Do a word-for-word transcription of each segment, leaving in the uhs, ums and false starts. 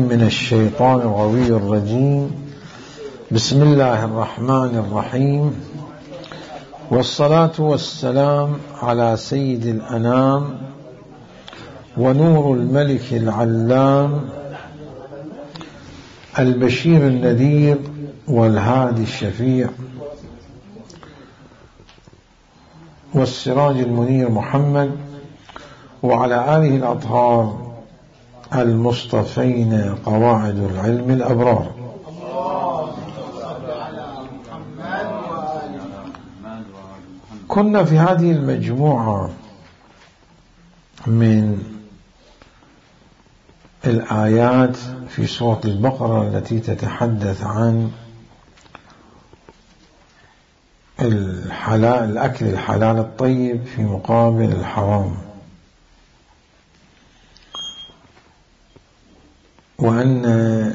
من الشيطان الغوي الرجيم. بسم الله الرحمن الرحيم، والصلاة والسلام على سيد الأنام ونور الملك العلام البشير النذير والهادي الشفيع والسراج المنير محمد، وعلى آله الأطهار المصطفين قواعد العلم الأبرار. كنا في هذه المجموعة من الآيات في سورة البقرة التي تتحدث عن الحلال، الأكل الحلال الطيب في مقابل الحرام، وأن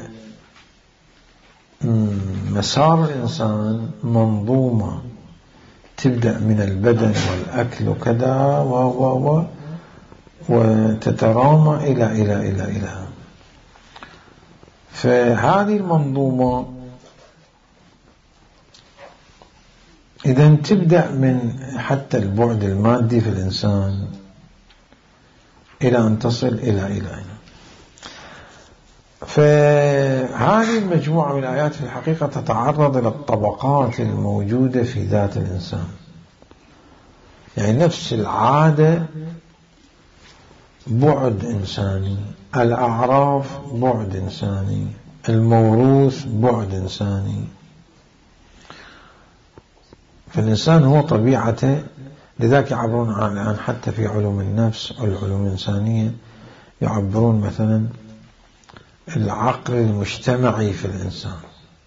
مسار الإنسان منظومة تبدأ من البدن والأكل وكذا و و و وتترامى إلى إلى إلى إلى فهذه المنظومة إذن تبدأ من حتى البعد المادي في الإنسان إلى أن تصل إلى إلى إلى فهذه المجموعة من الآيات في الحقيقة تتعرض إلى الطبقات الموجودة في ذات الإنسان، يعني نفس العادة بعد إنساني، الأعراف بعد إنساني، الموروث بعد إنساني. فالإنسان هو طبيعته، لذلك يعبرون عن الآن حتى في علوم النفس والعلوم الإنسانية يعبرون مثلا العقل المجتمعي في الإنسان،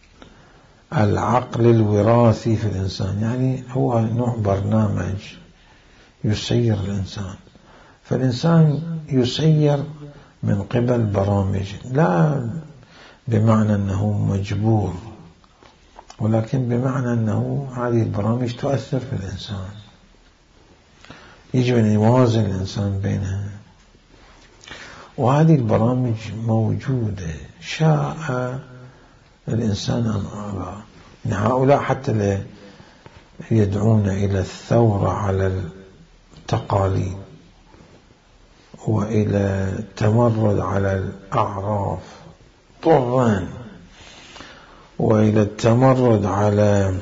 العقل الوراثي في الإنسان، يعني هو نوع برنامج يسير الإنسان. فالإنسان يسير من قبل برامج، لا بمعنى أنه مجبور، ولكن بمعنى أنه هذه البرامج تؤثر في الإنسان، يجب أن يوازن الإنسان بينها. وهذه البرامج موجودة شاء الإنسان أم أبى. هؤلاء حتى يدعون إلى الثورة على التقاليد وإلى التمرد على الأعراف طرا، وإلى التمرد على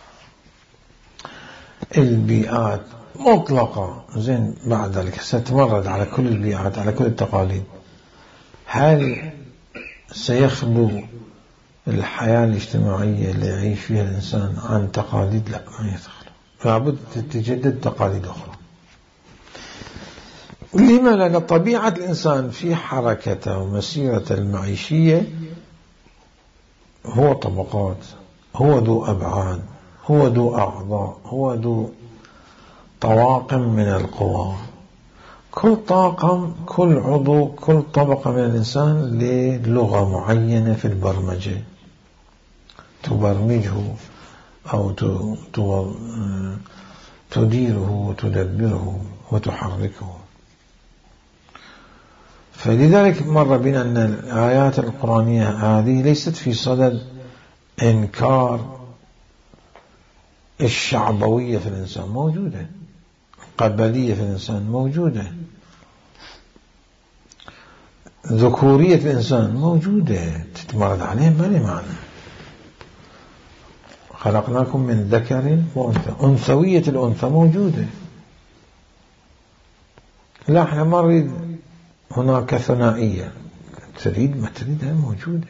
البيئات مطلقة. زين بعد ذلك ستمرد على كل البيئات، على كل التقاليد. هل سيخلو الحياة الاجتماعية اللي يعيش فيها الإنسان عن تقاليد؟ لا، ما يخلو، لابد تتجدد تقاليد أخرى. لما؟ لأن طبيعة الإنسان في حركته ومسيرته المعيشية هو طبقات، هو ذو أبعاد، هو ذو أعضاء، هو ذو طواقم من القوى. كل طاقم، كل عضو، كل طبقة من الإنسان للغة معينة في البرمجة تبرمجه أو تديره وتدبره وتحركه. فلذلك مر بنا أن الآيات القرآنية هذه ليست في صدد إنكار الشعبوية في الإنسان، موجودة، القبلية في الإنسان موجودة، ذكورية الإنسان موجودة، تتمرد عليه ما له معنى. خلقناكم من ذكر وأنثى، أنثوية الأنثى موجودة. لا، احنا ما نريد هناك ثنائية، تريد ما تريدها موجودة.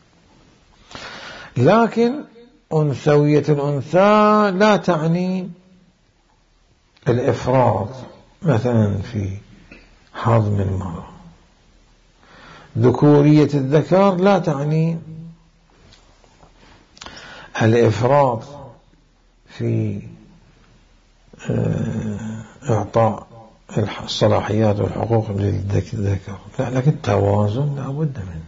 لكن أنثوية الأنثى لا تعني الإفراط مثلا في هضم المرأة. ذكورية الذكر لا تعني الإفراط في إعطاء الصلاحيات والحقوق للذكر، لا، لكن توازن لا بد منه.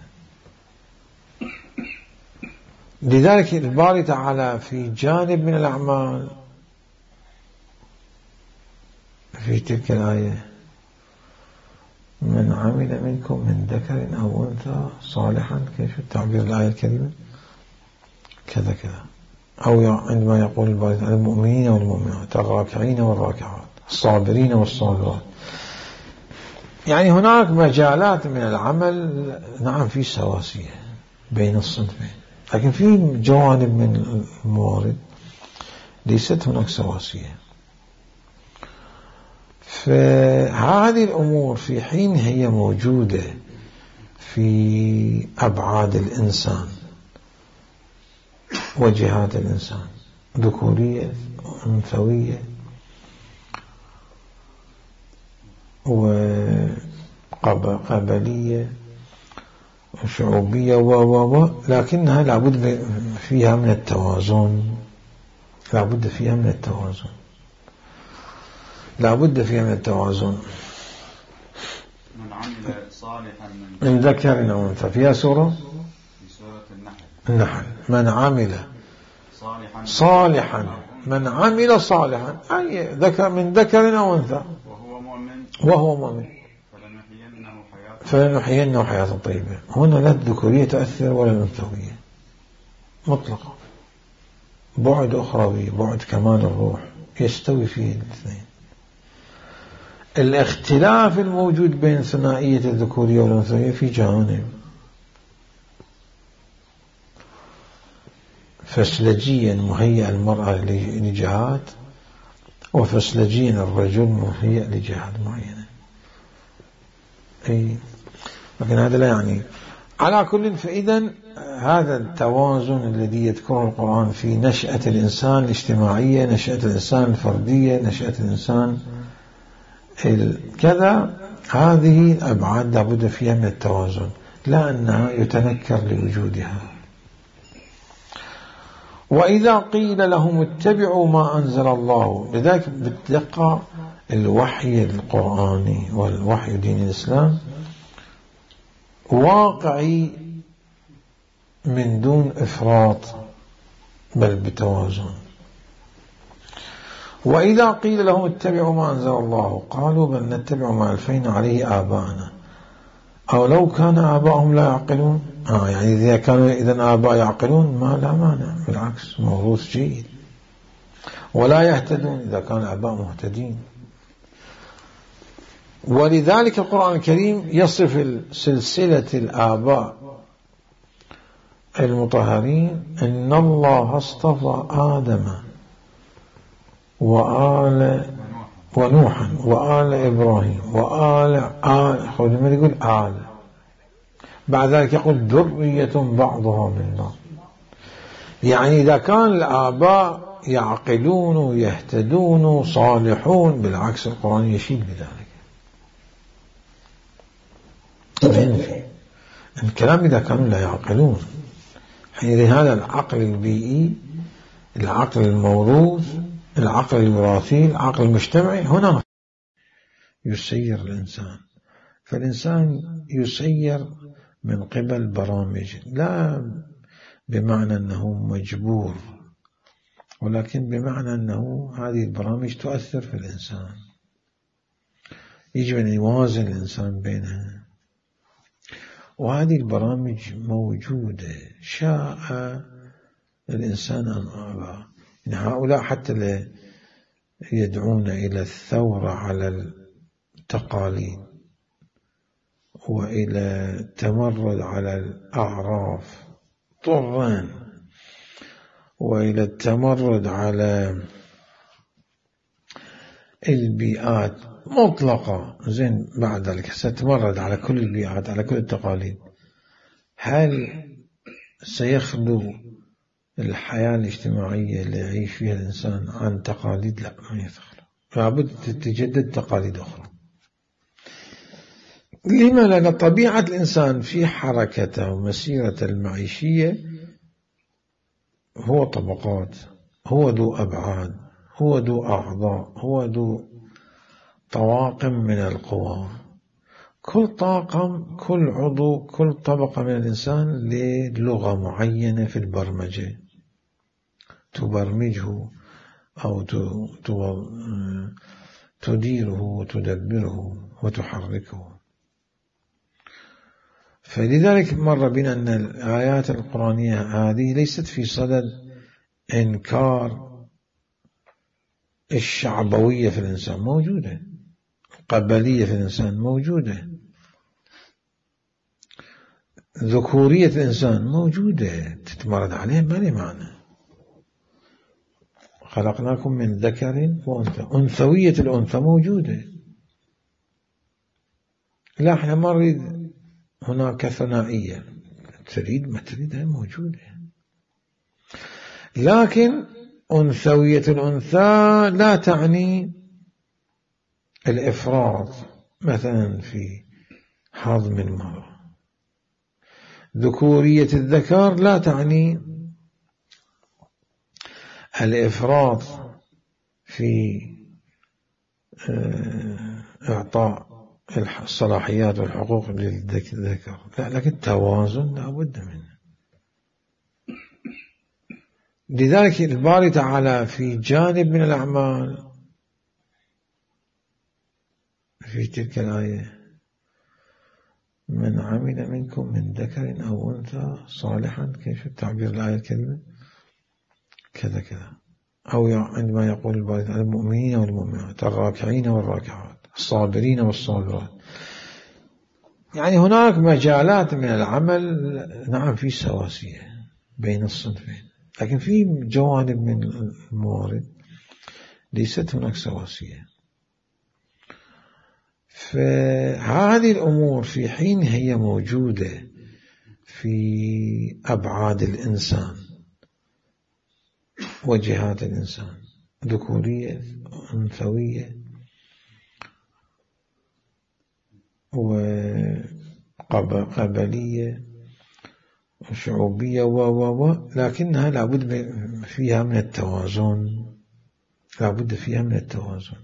لذلك الباري تعالى في جانب من الأعمال في تلك الآية من عمل منكم من ذكر أو أنثى صالحا، كيف التعبير الآية الكريمة كذا كذا. أو عندما يقول البارد على المؤمنين والمؤمنات، الراكعين والراكعات، الصابرين والصابرات. يعني هناك مجالات من العمل نعم في سواسية بين الصنفين، لكن في جوانب من الموارد ليست هناك سواسية. فهذه الأمور في حين هي موجودة في أبعاد الإنسان وجهات الإنسان، ذكورية أنثوية وقبلية شعوبية و و لكنها لابد فيها من التوازن، لابد فيها من التوازن لابد فيها من التوازن. من عمل صالحا من ذكر أو أنثى، فيها سورة في سورة النحل. النحل من عمل صالحا صالحا من عمل صالحا، أي ذكر من ذكر أو أنثى وهو مؤمن وهو مؤمن فلنحيينه حياة فلنحيينه حياة طيبة. هنا لا الذكورية تؤثر ولا الأنثوية مطلقا، بعد أخروي، بعد كمال الروح يستوي فيه الاثنين. الاختلاف الموجود بين ثنائية الذكورية والأنثوية في جانب فسلجيا مهيئ المرأة لجهات، وفسلجيا الرجل مهيئ لجهات معينة. أي لكن هذا لا يعني على كل. فإذا هذا التوازن الذي يذكره القرآن في نشأة الإنسان الاجتماعية، نشأة الإنسان الفردية، نشأة الإنسان كذا، هذه الأبعاد لابد فيها من التوازن، لا أنها يتنكر لوجودها. وإذا قيل لهم اتبعوا ما أنزل الله، لذلك بالدقة الوحي القرآني والوحي دين الإسلام واقعي من دون إفراط بل بتوازن. وإذا قيل لهم اتبعوا ما أنزل الله قالوا بل نتبع ما ألفينا عليه آباءنا أو لو كان آباءهم لا يعقلون. آه يعني إذا كانوا إذن آباء يعقلون ما لا مانع، بالعكس موروث جيد. ولا يهتدون إذا كان آباء مهتدين. ولذلك القرآن الكريم يصف سلسلة الآباء المطهرين إن الله اصطفى آدم وآل ونوحا وآل إبراهيم وآل آل خذ ما يقول آل، بعد ذلك يقول ذرية بعضها من بعض. يعني إذا كان الآباء يعقلون ويهتدون صالحون، بالعكس القرآن يشيد بذلك. ينفي الكلام إذا كانوا لا يعقلون، حين هذا العقل البيئي، العقل الموروث، العقل الوراثي، العقل المجتمعي، هنا يسير الإنسان. فالإنسان يسير من قبل برامج، لا بمعنى أنه مجبور، ولكن بمعنى أنه هذه البرامج تؤثر في الإنسان، يجب أن يوازن الإنسان بينها. وهذه البرامج موجودة شاء الإنسان أن أبى. يعني هؤلاء حتى يدعون إلى الثورة على التقاليد وإلى التمرد على الأعراف طران، وإلى التمرد على البيئات مطلقة. زين بعد ذلك ستمرد على كل البيئات، على كل التقاليد. هل سيخلو الحياة الاجتماعية اللي يعيش فيها الإنسان عن تقاليد؟ لا، ما يخلو، لابد تتجدد تقاليد أخرى. لما؟ لأن طبيعة الإنسان في حركته ومسيرته المعيشية هو طبقات، هو ذو أبعاد، هو ذو أعضاء، هو ذو طواقم من القوى. كل طاقم، كل عضو، كل طبقة من الإنسان للغة معينة في البرمجة تبرمجه أو تديره وتدبره وتحركه. فلذلك مر بنا أن الآيات القرآنية هذه ليست في صدد إنكار الشعبوية في الإنسان، موجودة، القبلية في الإنسان موجودة، ذكورية الإنسان موجودة، تتمرد عليه ما لي معنى. خلقناكم من ذكر وأنثى، أنثوية الأنثى موجودة. لا احنا ما نريد هناك ثنائية، تريد ما تريد هي موجودة، لكن أنثوية الأنثى لا تعني الإفراط مثلا في هضم المرأة. ذكورية الذكر لا تعني الإفراط في إعطاء الصلاحيات والحقوق للذكر، لا، لكن توازن لا بد منه. لذلك الباري تعالى في جانب من الأعمال في تلك الآية: من عمل منكم من ذكر أو أنثى صالحا، كيف تعبير الآية الكريمة؟ كذا كذا. أو عندما يقول الباري تعالى: المؤمنين والمؤمنات، الراكعين والراكعات، الصابرين والصابرات. يعني هناك مجالات من العمل نعم في سواسية بين الصنفين، لكن في جوانب من الموارد ليست هناك سواسية. فهذه الأمور في حين هي موجودة في أبعاد الإنسان وجهات الإنسان، ذكورية أنثوية وقبلية وشعوبية و و و لكنها لابد فيها من التوازن، لابد فيها من التوازن،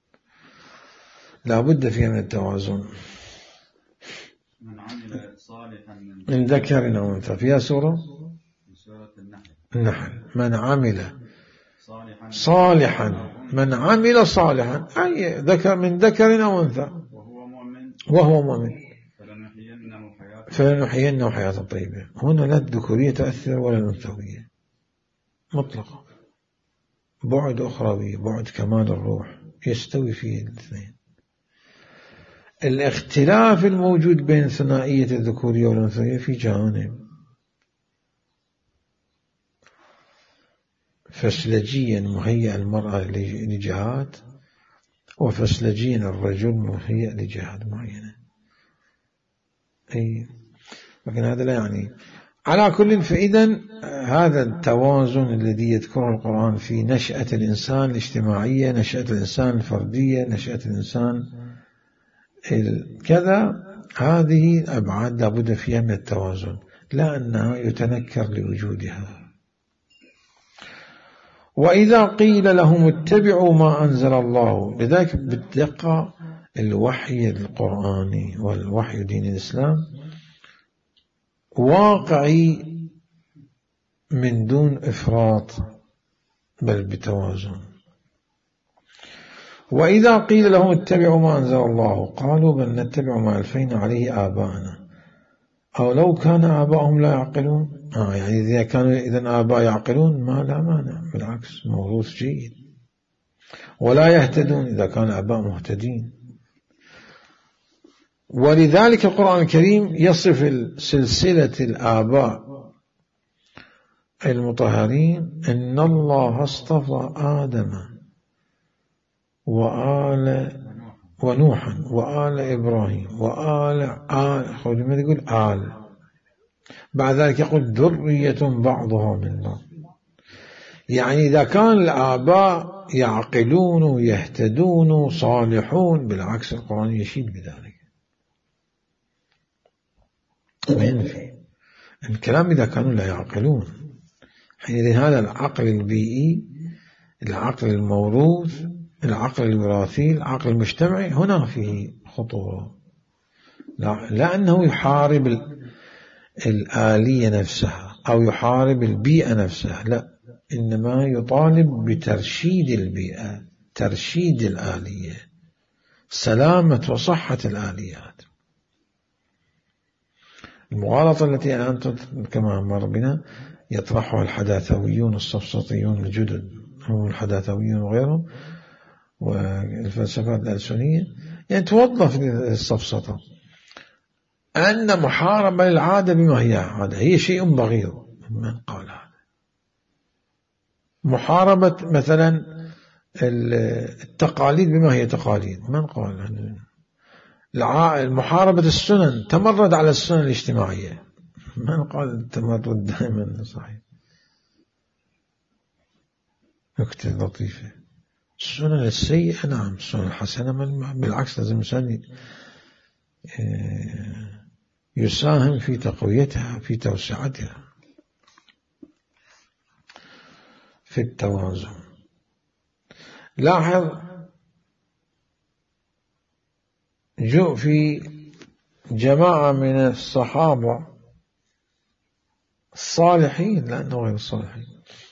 لابد فيها من التوازن. من عمل صالحا من ذكر أو أنثى، فيها سورة في سورة النحل. النحل: من عمل صالحا صالحا، من عمل صالحا أي ذكر، من ذكر أو أنثى وهو مؤمن وهو مؤمن فلنحيينه حياة فلنحيينه حياة طيبة. هنا لا الذكورية تأثر ولا الأنثوية مطلقا، بعد أخروي، بعد كمال الروح يستوي فيه الاثنين. الاختلاف الموجود بين ثنائية الذكورية والأنثوية في جانب فسلجيا مهيئ المرأة لجهات، وفسلجيا الرجل مهيئ لجهات معينة. أي لكن هذا لا يعني على كل. فإذا هذا التوازن الذي يذكره القرآن في نشأة الإنسان الاجتماعية، نشأة الإنسان الفردية، نشأة الإنسان كذا، هذه أبعاد لابد فيها من التوازن، لا أنها يتنكر لوجودها. وإذا قيل لهم اتبعوا ما أنزل الله، لذلك بالدقة الوحي القرآني والوحي دين الإسلام واقعي من دون إفراط بل بتوازن. وإذا قيل لهم اتبعوا ما أنزل الله قالوا بل نتبع ما ألفينا عليه آباءنا أو لو كان آباءهم لا يعقلون. آه يعني إذا كانوا إذن آباء يعقلون ما لا مانع، بالعكس موروث جيد. ولا يهتدون إذا كان آباء مهتدين. ولذلك القرآن الكريم يصف سلسلة الآباء المطهرين: إن الله اصطفى آدم وآل ونوحا وآل إبراهيم وآل آل خذ ما يقول آل، بعد ذلك يقول ذرية بعضها من بعض. يعني إذا كان الآباء يعقلون ويهتدون صالحون، بالعكس القرآن يشيد بذلك وينفي الكلام إذا كانوا لا يعقلون. حينئذ هذا العقل البيئي، العقل الموروث، العقل الوراثي، العقل المجتمعي، هنا فيه خطورة. لا, لا أنه يحارب الآلية نفسها أو يحارب البيئة نفسها، لا، إنما يطالب بترشيد البيئة، ترشيد الآلية، سلامة وصحة الآليات. المغالطة التي الآن كما مر بنا يطرحها الحداثويون السفسطيون الجدد، هم الحداثويون وغيرهم، والفلسفات الألسنية، يعني توظف السفسطة أن محاربة للعادة بما هي عادة هي شيء بغيض. من قال هذا؟ محاربة مثلا التقاليد بما هي تقاليد، من قال؟ محاربة السنن، تمرد على السنن الاجتماعية، من قال التمرد دائما صحيح؟ نكتة لطيفة. السنن السيئة نعم، السنن الحسنة بالعكس لازم الإنسان يساهم في تقويتها، في توسعتها، في التوازن. لاحظ جو في جماعة من الصحابة الصالحين لأنه غير الصالحين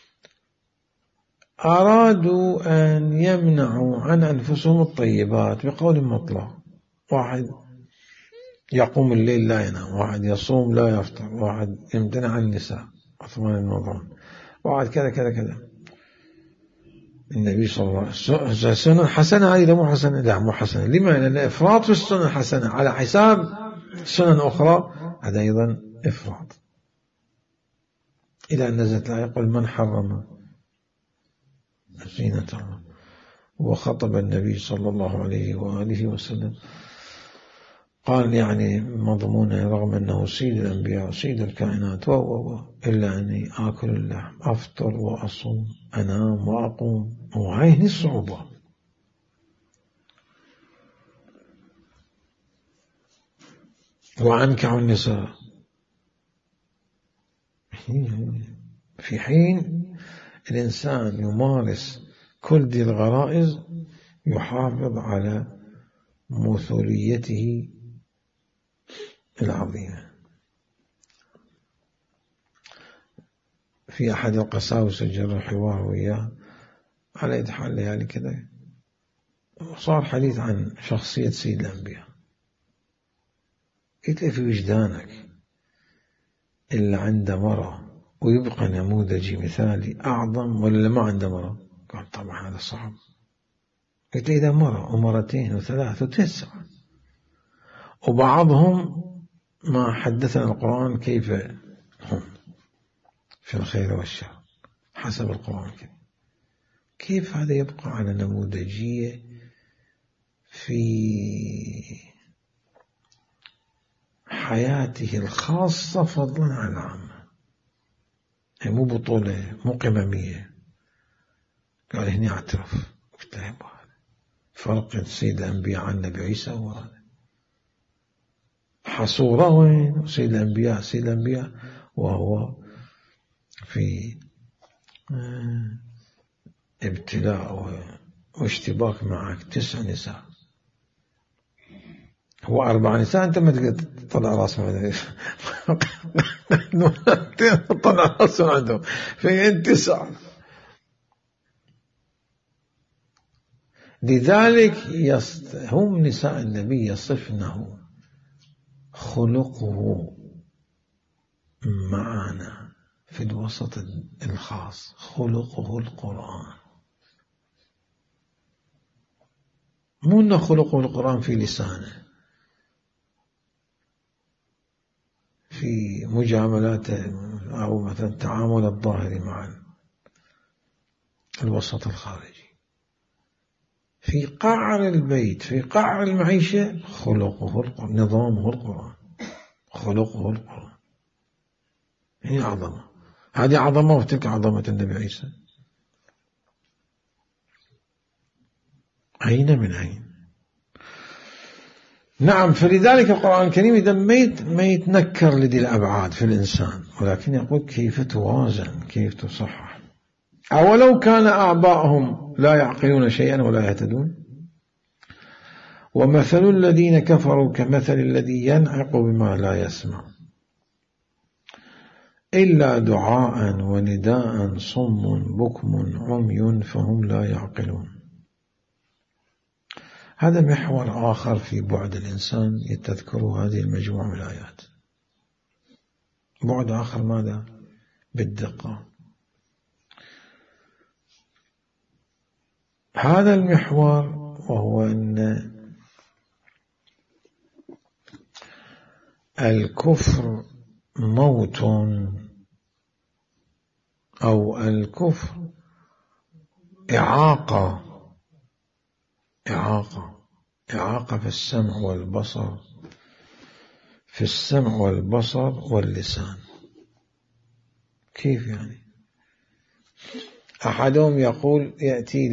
أرادوا أن يمنعوا عن أنفسهم الطيبات بقول مطلق. واحد يقوم الليل لا ينام، واحد يصوم لا يفطر، واحد يمتنع عن النساء عثمان المظلوم، واحد كذا كذا كذا. النبي صلى الله عليه وسلم سنة حسنة، هذه مو حسنة، لا مو حسنة. لما؟ لأن إفراط في السنة الحسنة على حساب سنن أخرى هذا أيضا إفراط. إلى أن نزلت لا يقول من حرم زينة الله. وخطب النبي صلى الله عليه وآله وسلم قال يعني مضمونه رغم أنه سيد الأنبياء سيد الكائنات و و إلا أني آكل اللحم، أفطر وأصوم، أنام وأقوم، وعين الصعوبة. وأنكح النساء، في حين الإنسان يمارس كل ذي الغرائز يحافظ على مثوليته العظيمة. في أحد القساوسة جرى حوار وياه على إدحال ليالي كذا، صار حديث عن شخصية سيد الأنبياء. قلت له في وجدانك إلا عنده مرة ويبقى نموذجي مثالي أعظم ولا ما عنده مرة؟ قال طبعا هذا صعب. قلت له إذا مرة ومرتين وثلاث وتسع، وبعضهم ما حدثنا القرآن كيف هم في الخير والشر حسب القرآن الكريم، كيف هذا يبقى على نموذجية في حياته الخاصة فضلا عن العامة؟ هي مو بطولة، مو قممية. قال هنا اعترف. قلت له فرق سيد الأنبياء عن النبي عيسى وهذا حصورة وين؟ سيد الأنبياء سيد الأنبياء وهو في ابتلاء واشتباك معك تسع نساء، هو أربع نساء، أنت ما تقدر تطلع رأس من تطلع رأس من عندهم، فين تسع. لذلك هم نساء النبي يصفنه خلقه معنا في الوسط الخاص، خلقه القرآن، مو أنه خلقه القرآن في لسانه، في مجاملاته أو مثلا التعامل الظاهري مع الوسط الخارجي، في قعر البيت، في قعر المعيشة، خلقه القرآن، نظامه القرآن، خلقه القرآن. هي عظمة، هذه عظمة وتلك عظمة النبي عيسى. أين من أين؟ نعم. فلذلك القرآن الكريم إذا ما يتنكر لدي الأبعاد في الإنسان، ولكن يقول كيف توازن، كيف تصحح. أولو كان آباءهم لا يعقلون شيئا ولا يهتدون ومثل الذين كفروا كمثل الذي ينعق بما لا يسمع إلا دعاء ونداء صم بكم عمي فهم لا يعقلون. هذا محور آخر في بعد الإنسان تذكر هذه المجموعة من الآيات. بعد آخر ماذا؟ بالدقة. هذا المحور وهو أن الكفر موت، أو الكفر إعاقة إعاقة إعاقة في السمع والبصر في السمع والبصر واللسان. كيف يعني؟ أحدهم يقول يأتي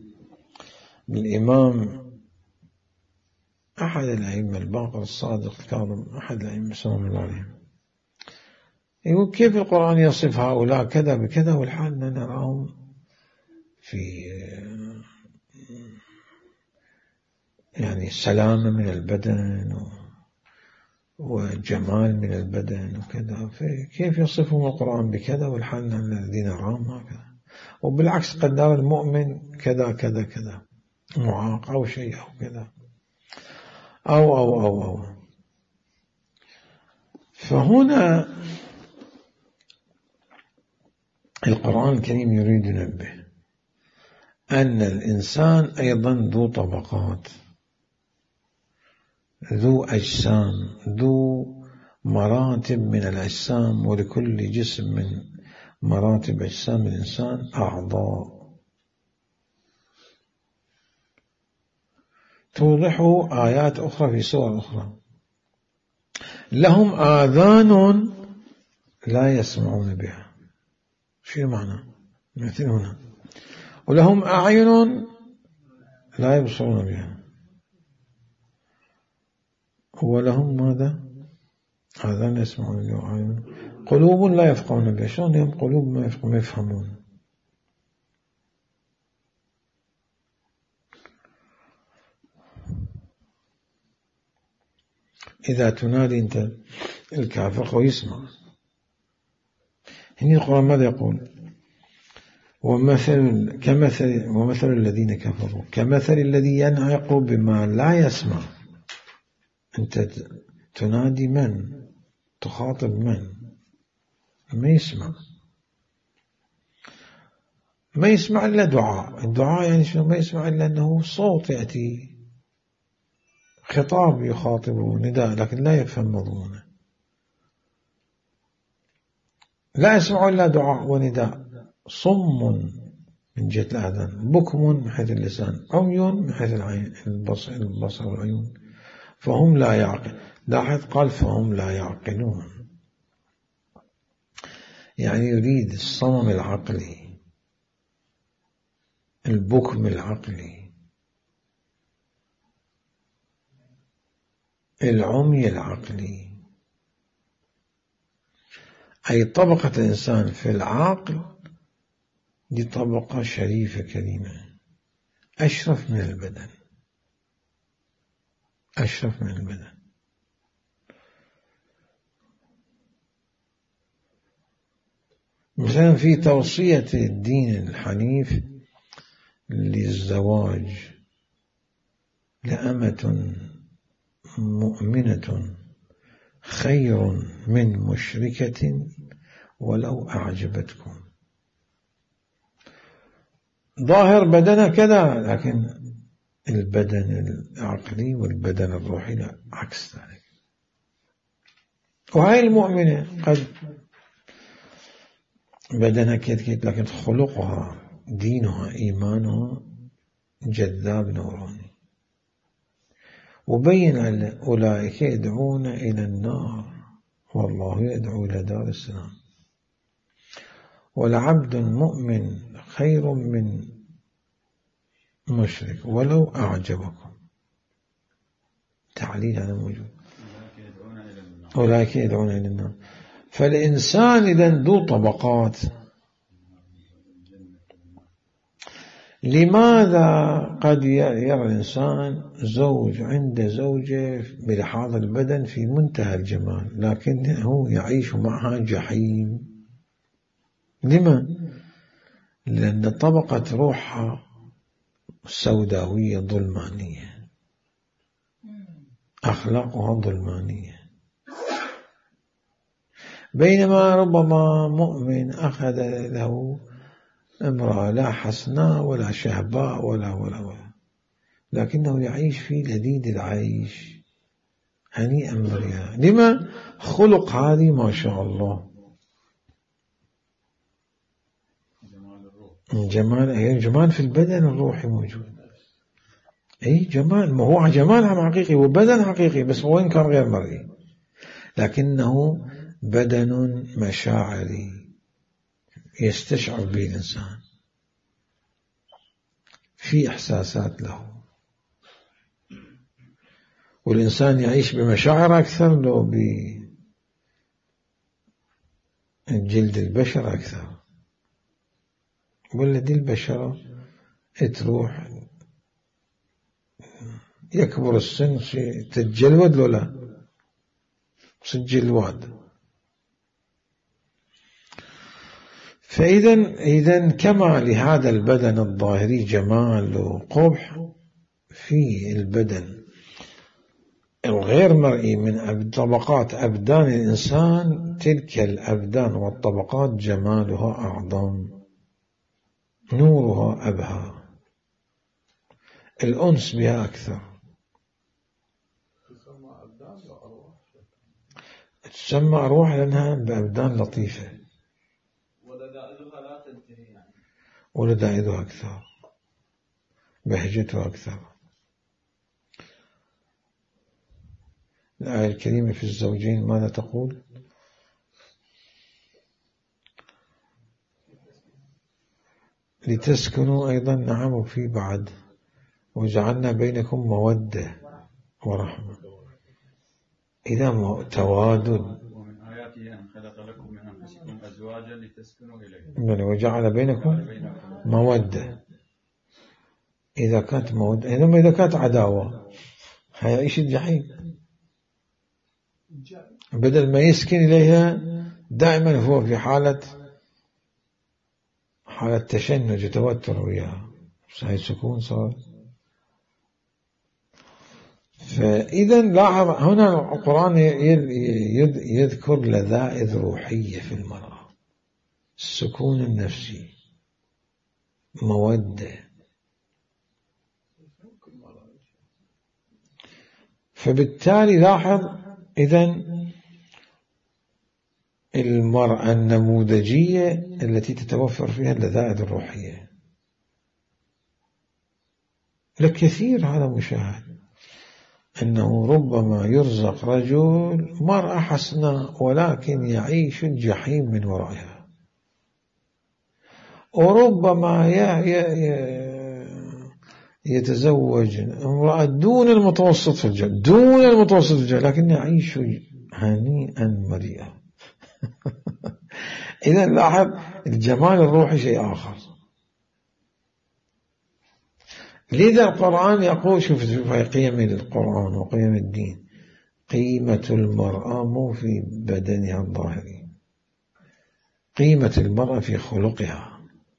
للإمام أحد الأئمة الباقر الصادق الكاظم، أحد الأئمة سلام الله عليهم، يقول كيف القرآن يصف هؤلاء كذا بكذا والحال نراهم في يعني سلامة من البدن وجمال من البدن وكذا، كيف يصفهم القرآن بكذا والحال الذين نراهم هكذا؟ وبالعكس قد نرى المؤمن كذا كذا كذا معاق أو شيء أو كذا أو أو أو أو فهنا القرآن الكريم يريد ينبه أن الإنسان أيضا ذو طبقات، ذو أجسام، ذو مراتب من الأجسام، ولكل جسم من مراتب أجسام الإنسان أعضاء توضحه آيات أخرى في سور أخرى. لهم آذان لا يسمعون بها، شو معنى؟ مثل هنا ولهم أعين لا يبصرون بها، ولهم ماذا؟ آذان يسمعون بها وأعين، قلوب لا يفقهون بها. شلون لهم قلوب ما يفهمون؟ إذا تنادي أنت الكافر ويسمع. هنا القرآن ماذا يقول؟ ومثل كمثل ومثل الذين كفروا كمثل الذي ينعق بما لا يسمع. أنت تنادي من؟ تخاطب من؟ ما يسمع، ما يسمع إلا دعاء. الدعاء يعني شنو؟ ما يسمع إلا أنه صوت يأتي، خطاب يخاطبه، نداء، لكن لا يفهم مضمونه. لا يسمع إلا دعاء ونداء. صم من جهة الآذان، بكم من حيث اللسان، عمي من حيث العين البصر, البصر والعيون، فهم لا يعقلون. لاحظ قال فهم لا يعقلون، يعني يريد الصمم العقلي، البكم العقلي، العمي العقلي. أي طبقة الإنسان في العقل دي طبقة شريفة كريمة، أشرف من البدن، أشرف من البدن. مثلا في توصية الدين الحنيف للزواج لأمة مؤمنة خير من مشركة ولو أعجبتكم. ظاهر بدنه كذا، لكن البدن العقلي والبدن الروحي لا، عكس ذلك. وهي المؤمنة قد بدنها كيت كيت، لكن خلقها دينها إيمانها جذاب نوراني. وبين أولئك يدعون إلى النار والله يدعو إلى دار السلام. ولعبد مؤمن خير من مشرك ولو أعجبكم. تعليل هذا موجود. أولئك يدعون إلى النار. فالإنسان إذن ذو طبقات. لماذا قد يرى الإنسان زوج عند زوجة بلحاظ البدن في منتهى الجمال، لكنه يعيش معها جحيم؟ لما؟ لأن طبقة روحها سوداوية ظلمانية، أخلاقها ظلمانية. بينما ربما مؤمن أخذ له امرأة لا حسناء ولا شهباء ولا ولا ولا، لكنه يعيش في لذيذ العيش هنيئا مريا. لما؟ خلق هذه ما شاء الله، جمال. أي جمال في البدن الروحي موجود، أي جمال، ما هو جمال حقيقي وبدن حقيقي، بس وين كان غير مرئي، لكنه بدن مشاعري يستشعر به الإنسان، في إحساسات له، والإنسان يعيش بمشاعر أكثر لو بجلد البشر أكثر، والذي البشرة تروح يكبر السن تتجلود لو لا سجلواد. فإذا إذا كما لهذا البدن الظاهري جمال وقبح، في البدن الغير مرئي من طبقات أبدان الإنسان، تلك الأبدان والطبقات جمالها أعظم، نورها أبهى، الأنس بها أكثر. تسمى أرواح لأنها بأبدان لطيفة، ولدائها لا تنتهي يعني، ولدائها أكثر، بهجتها أكثر. الآية الكريمة في الزوجين ماذا تقول؟ لتسكنوا أيضا، نعم، وفي بعد وجعلنا بينكم مودة ورحمة، إذا توادد. ومن آياته أن خلق لكم من أنفسكم أزواجا لتسكنوا إليه، وجعل بينكم مودة. إذا كانت مودة، إنما إذا كانت عداوة هيعيش الجحيم، بدل ما يسكن إليها دائما هو في حالة حالة تشنج وتوتر وياها، هاي سكون صار. فإذا لاحظ هنا القرآن يذكر لذائذ روحية في المرأة، السكون النفسي، مودة. فبالتالي لاحظ إذن المرأة النموذجية التي تتوفر فيها اللذائذ الروحية، لكثير هذا مشاهد، أنه ربما يرزق رجل مرأة حسناء ولكن يعيش الجحيم من ورائها، وربما يتزوج امرأة دون المتوسط في الجنة، دون المتوسط في الجنة، لكن يعيش هنيئا مريئا. إذا لاحظ الجمال الروحي شيء آخر. لذا القرآن يقول، شوف في قيم القرآن وقيم الدين، قيمة المرأة مو في بدنها الظاهري، قيمة المرأة في خلقها،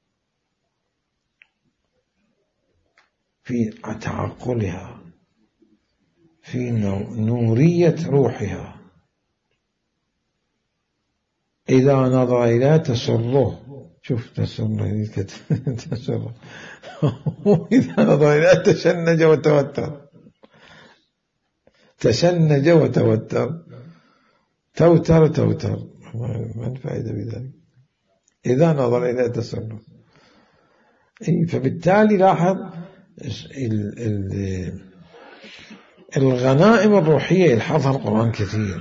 في تعقلها، في نورية روحها. إذا نظر إلى تسره، شوف تسره تسره وإذا نظر إلى تشنج وتوتر، تشنج وتوتر، توتر توتر، ما الفائدة بذلك؟ إذا نظر إلى تسره. فبالتالي لاحظ الغنائم الروحية يلحظها القرآن كثير،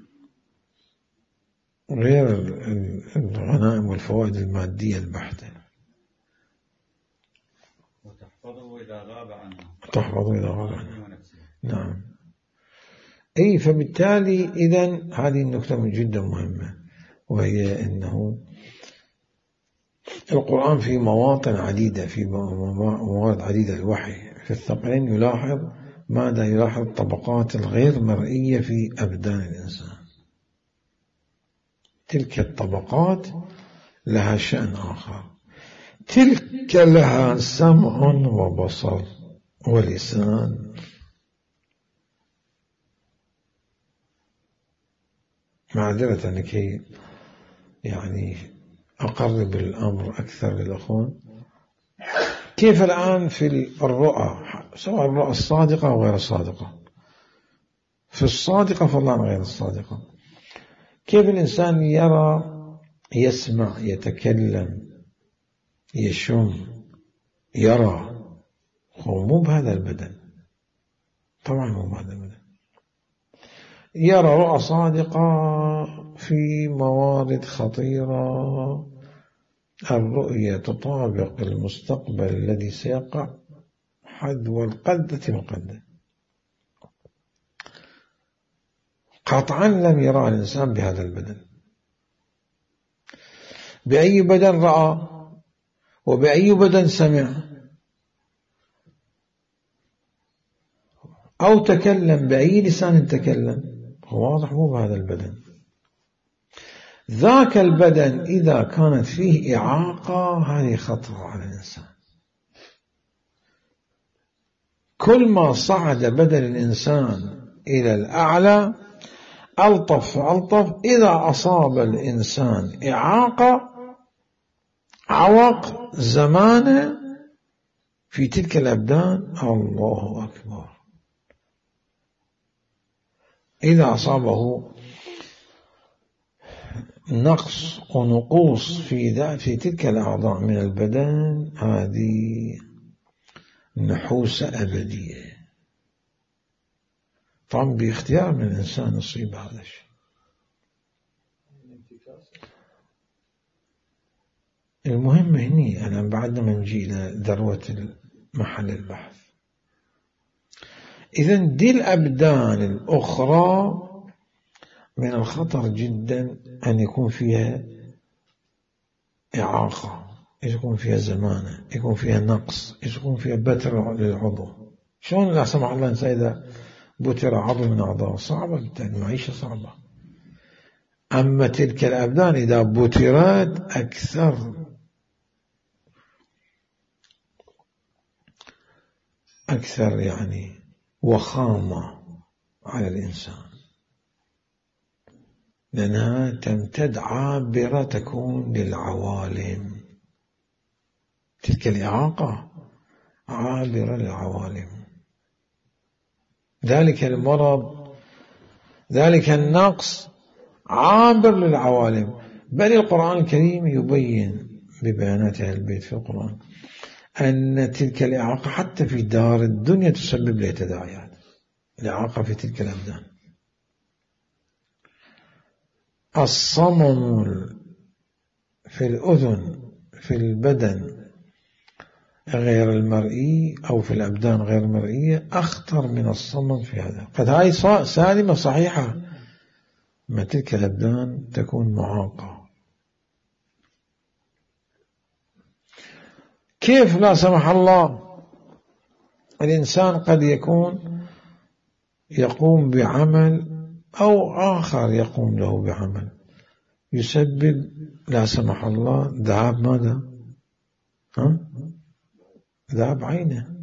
غير الغنائم والفوائد المادية البحتة. وتحفظه إذا غاب عنه، تحفظه إذا غاب عنه، نعم. أي فبالتالي إذن هذه النقطة جدا مهمة، وهي أنه القرآن في مواطن عديدة، في مواد عديدة الوحي في الثقلين يلاحظ ماذا؟ يلاحظ الطبقات الغير مرئية في أبدان الإنسان. تلك الطبقات لها شأن آخر، تلك لها سمع وبصر ولسان، معذرة لكي يعني أقرب الأمر أكثر للأخوان. كيف الآن في الرؤى، سواء الرؤى الصادقة أو غير الصادقة، في الصادقة فضلا عن غير الصادقة، كيف الإنسان يرى، يسمع، يتكلم، يشم، يرى، هو مو بهذا البدن، طبعا مو بهذا البدن. يرى رؤى صادقة في موارد خطيرة، الرؤية تطابق المستقبل الذي سيقع حذو القذة مقدة. قطعا لم يرى الإنسان بهذا البدن. بأي بدن رأى وبأي بدن سمع أو تكلم، بأي لسان تكلم، هو واضح مو بهذا البدن. ذاك البدن إذا كانت فيه إعاقة هذه خطر على الإنسان. كل ما صعد بدن الإنسان إلى الأعلى ألطف ألطف. إذا أصاب الإنسان إعاقة عوق زمانه في تلك الأبدان، الله أكبر. إذا أصابه نقص ونقوص في في تلك الأعضاء من البدن، هذه نحوسة أبدية. طبعا باختيار من الإنسان يصيب هذا الشيء. المهم هني أنا بعد ما نجي إلى ذروة محل البحث. إذن دي الأبدان الأخرى من الخطر جدا أن يكون فيها إعاقة، يكون فيها زمانة، يكون فيها نقص، يكون فيها بتر للعضو. شلون لا سمح الله إنسان إذا بتر عضو من أعضاء صعبة بالتالي، معيشة صعبة. أما تلك الأبدان إذا بترت أكثر أكثر يعني وخامة على الإنسان، لأنها تمتد عابرة، تكون للعوالم. تلك الإعاقة عابرة للعوالم. ذلك المرض، ذلك النقص عابر للعوالم. بل القرآن الكريم يبين ببيانات أهل البيت في القرآن أن تلك الإعاقة حتى في دار الدنيا تسبب لها تداعيات. الإعاقة في تلك الأبدان، الصمم في الأذن في البدن غير المرئي أو في الأبدان غير المرئية أخطر من الصمم في هذا. قد هاي سالمة صحيحة، ما تلك الأبدان تكون معاقة. كيف لا سمح الله الإنسان قد يكون يقوم بعمل أو آخر يقوم له بعمل يسبب لا سمح الله ذهاب ماذا؟ ها؟ ذهاب عينه،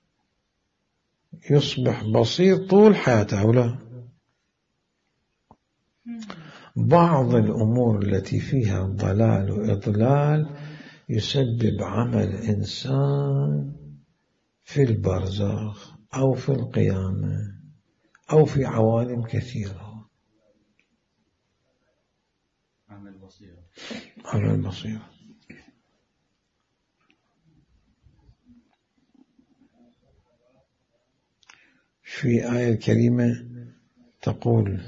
يصبح بصير طول حياته أو لا. بعض الأمور التي فيها ضلال وإضلال يسبب عمل إنسان في البرزخ أو في القيامة أو في عوالم كثيرة. عمل بصيرة. عمل بصيرة. في آية كريمة تقول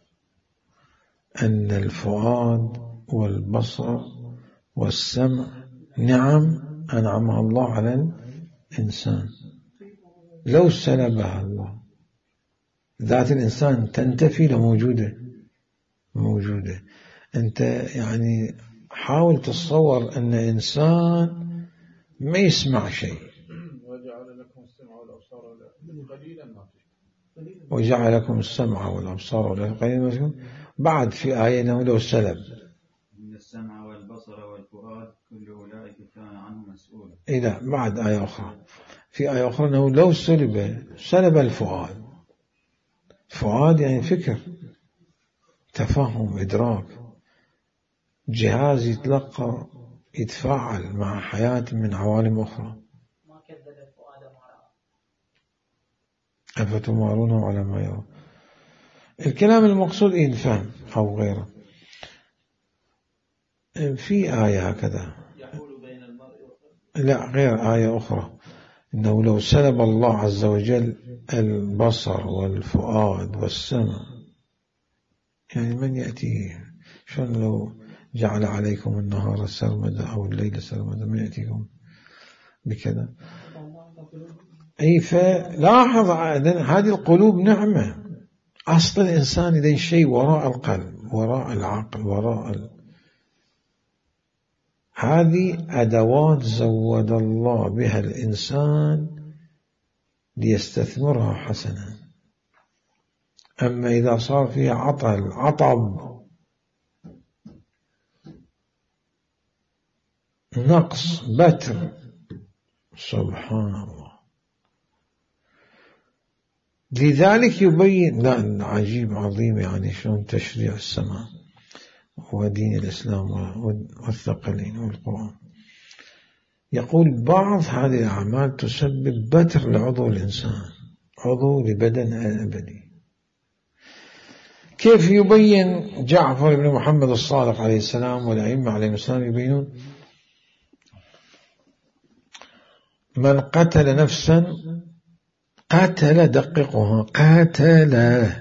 أن الفؤاد والبصر والسمع نعم أنعمها الله على الإنسان. لو سلبها الله ذات الإنسان تنتفي لموجودة موجودة. أنت يعني حاول تتصور أن إنسان ما يسمع شيء، وجعل لكم السمع والأبصار قليلا ما تشكرون. وجعل لكم السمع والأبصار قليلا ما تشكرون. بعد في آية أنه لو سلب إن السمع والبصر والفؤاد كل أولئك كان عنه مسؤولا. إذا بعد آية أخرى، في آية أخرى أنه لو سلب سلب الفؤاد. فؤاد يعني فكر، تفهم، إدراك، جهاز يتلقى يتفاعل مع حياة من عوالم أخرى. أفتمارونه على ما يرى. الكلام المقصود ينفهم أو غيره. في آية هكذا، لا غير آية أخرى، إنه لو سلب الله عز وجل البصر والفؤاد والسمع، يعني من يأتي؟ شلون لو جعل عليكم النهار سرمدا أو الليل سرمدا، من يأتيكم بكذا؟ أي فلاحظ هذه القلوب نعمة. أصل الإنسان إذا شيء وراء القلب، وراء العقل، وراء ال... هذه أدوات زود الله بها الإنسان ليستثمرها حسنا. أما إذا صار فيها عطل، عطب، نقص، بتر، سبحان الله. لذلك يبين، لا عجيب عظيم، يعني شلون تشريع السماء ودين الإسلام والثقلين والقرآن. يقول بعض هذه الأعمال تسبب بتر لعضو الإنسان، عضو لبدن أبدي. كيف يبين جعفر بن محمد الصادق عليه السلام والأئمة عليهم السلام؟ يبينون من قتل نفسا، قتل، دققها، قتل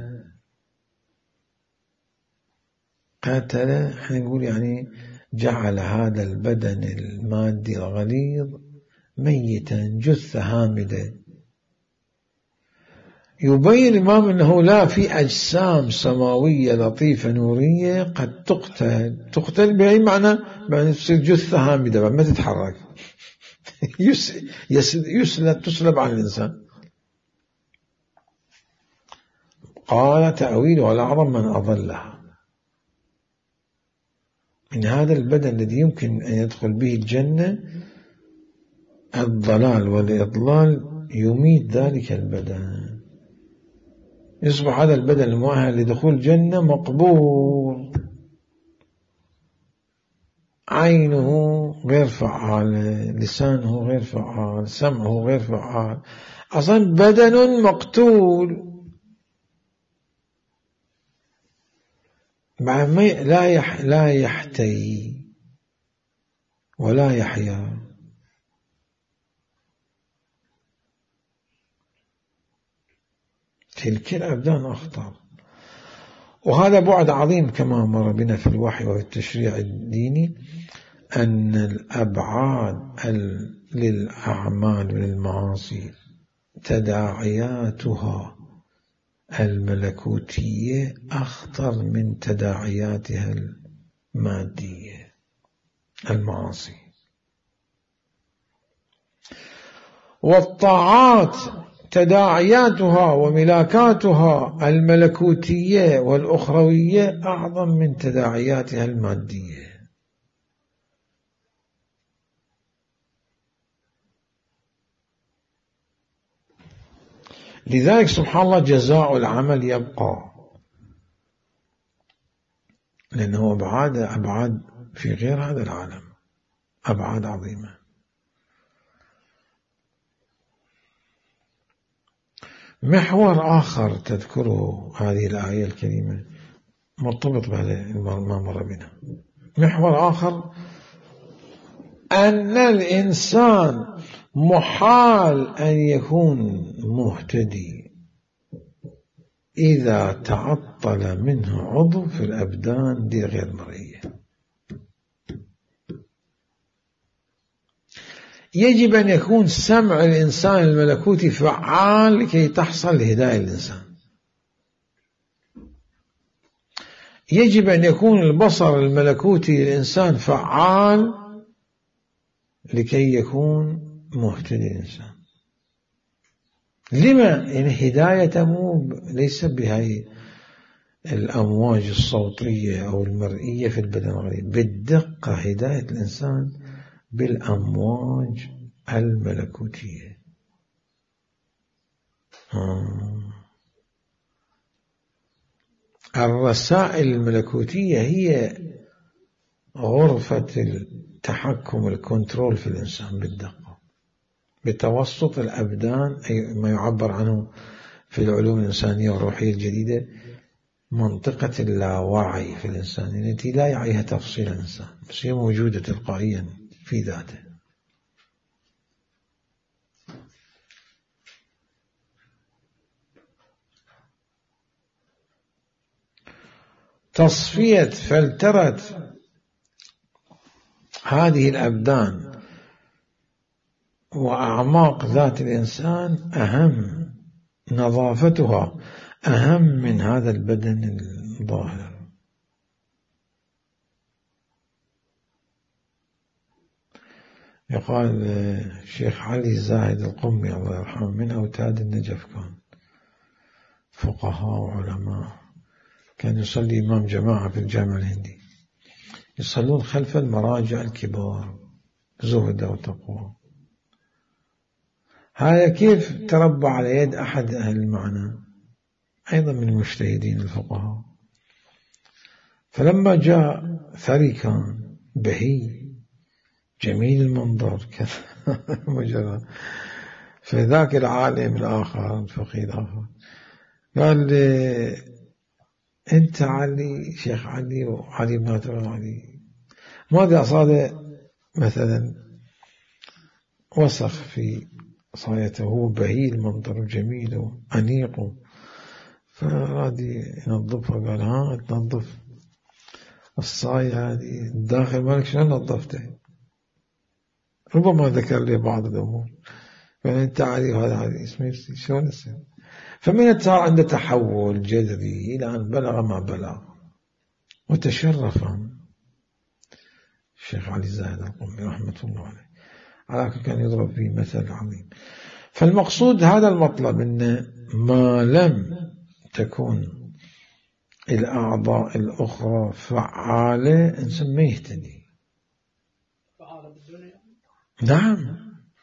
قتل احنا نقول يعني جعل هذا البدن المادي الغليظ ميتا، جثة هامدة. يبين الإمام أنه لا، في أجسام سماوية لطيفة نورية قد تقتل. تقتل بأي معنى؟ معنى تصير جثة هامدة ما تتحرك يسلب تسلب عن الإنسان. قال تأويله الأعظم من أضلها. من هذا البدن الذي يمكن أن يدخل به الجنة، الضلال والإضلال يميت ذلك البدن، يصبح هذا البدن المؤهل لدخول الجنة مقبول. عينه غير فعالة، لسانه غير فعال، سمعه غير فعال، أصلا بدن مقتول. لا يح لا يحتي ولا يحيا. تلك الأبدان أخطر. وهذا بعد عظيم كما مر بنا في الوحي وفي التشريع الديني، أن الأبعاد للأعمال والمعاصي تداعياتها الملكوتية أخطر من تداعياتها المادية. المعاصي والطاعات تداعياتها وملاكاتها الملكوتية والأخروية أعظم من تداعياتها المادية. لذلك سبحان الله جزاء العمل يبقى، لأنه أبعاد أبعاد في غير هذا العالم، أبعاد عظيمة. محور آخر تذكره هذه الآية الكريمة مرتبط بهذا ما مر بنا. محور آخر أن الإنسان محال أن يكون مهتدي إذا تعطل منه عضو في الأبدان دي غير مرئية. يجب أن يكون سمع الإنسان الملكوتي فعال لكي تحصل هداية الإنسان. يجب أن يكون البصر الملكوتي للإنسان فعال لكي يكون مهتدي الإنسان. لما؟ يعني هداية مو ليس بهاي الأمواج الصوتية أو المرئية في البدن الغريب، بالدقة هداية الإنسان بالأمواج الملكوتية. آه. الرسائل الملكوتية هي غرفة التحكم الكنترول في الإنسان بالدقة بتوسط الأبدان، أي ما يعبر عنه في العلوم الإنسانية والروحية الجديدة منطقة اللاوعي في الإنسان، التي لا يعيها تفصيل الإنسان بس هي موجودة تلقائيا في ذاته. تصفية فلترة هذه الأبدان وأعماق ذات الإنسان أهم، نظافتها أهم من هذا البدن الظاهر. يقال الشيخ علي الزاهد القمي الله يرحمه من أوتاد النجف، كان فقهاء وعلماء، كان يصلي إمام جماعة في الجامع الهندي، يصلون خلف المراجع الكبار زهد وتقوى. هذا كيف تربى على يد أحد أهل المعنى أيضا من المجتهدين الفقهاء. فلما جاء ثري كان بهي جميل المنظر كذا فذاك العالم الآخر الفقيه الآخر قال لي أنت علي شيخ علي وعلي بن علي، ماذا صار مثلا وسخ في صايته، هو بهي المنظر جميل وأنيق، فراد ينظفها قال ها تنظف الصاية هذه الداخل مالك شلون نظفته؟ ربما ذكر لي بعض الأمور، قال أنت علي وهذا علي اسمه شلون يصير؟ فمن صار عنده تحول جذري إلى أن بلغ ما بلغ وتشرف الشيخ علي الزاهد القمي رحمة الله عليه، على كان يضرب فيه مثل عظيم. فالمقصود هذا المطلب، أن ما لم تكون الأعضاء الأخرى فعالة إنسان ما يهتدي. نعم،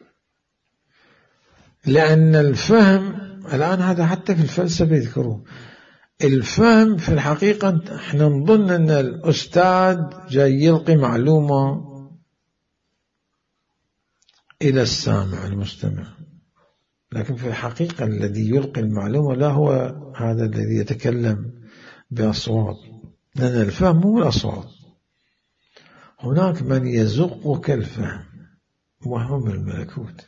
لأن الفهم الآن هذا حتى في الفلسفة يذكروه، الفهم في الحقيقة احنا نظن أن الأستاذ جاي يلقي معلومة إلى السامع المستمع، لكن في الحقيقة الذي يلقي المعلومة لا هو هذا الذي يتكلم بأصوات، لأن الفهم هو الأصوات. هناك من يزقك الفهم وهو الملكوت.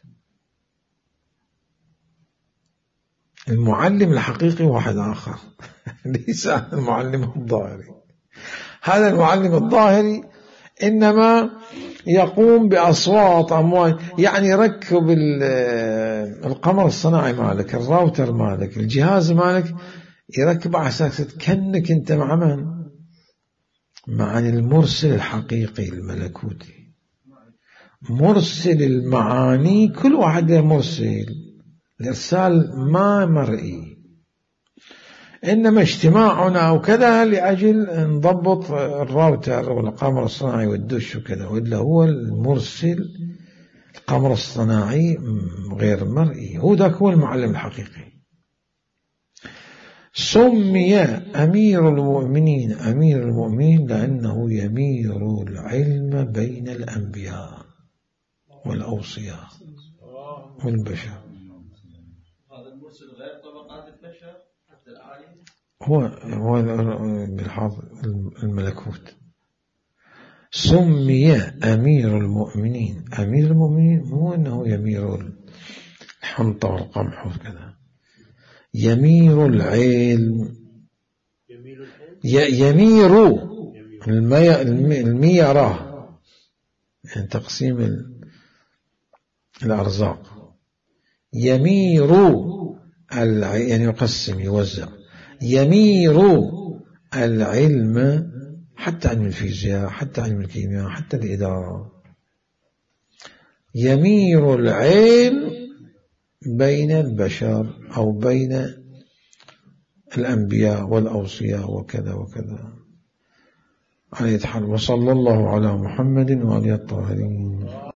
المعلم الحقيقي واحد آخر ليس المعلم الظاهري. هذا المعلم الظاهري إنما يقوم بأصوات أمواج، يعني ركب القمر الصناعي مالك، الراوتر مالك، الجهاز مالك، يركب على أساس كأنك أنت مع من؟ مع المرسل الحقيقي الملكوتي، مرسل المعاني. كل واحد له مرسل، الإرسال ما مرئي، إنما اجتماعنا وكذا لأجل نضبط الراوتر والقمر الصناعي والدش وكذا، وإلا هو المرسل القمر الصناعي غير مرئي، هو ذاك هو المعلم الحقيقي. سمي أمير المؤمنين أمير المؤمنين لأنه يمير العلم بين الأنبياء والأوصياء والبشر. هذا المرسل غير طبقات البشر حتى العالم، هو هو بالحظ الملكوت. سمي أمير المؤمنين أمير المؤمنين مو أنه يمير الحنطة والقمح وكذا، يمير العلم، يمير الميرة، يعني تقسيم الأرزاق، يمير يعني يقسم يوزع، يمير العلم، حتى علم الفيزياء، حتى علم الكيمياء، حتى الإدارة، يمير العلم بين البشر أو بين الأنبياء والأوصياء وكذا وكذا. عليه الحال. وصلى الله على محمد وعلى الطاهرين.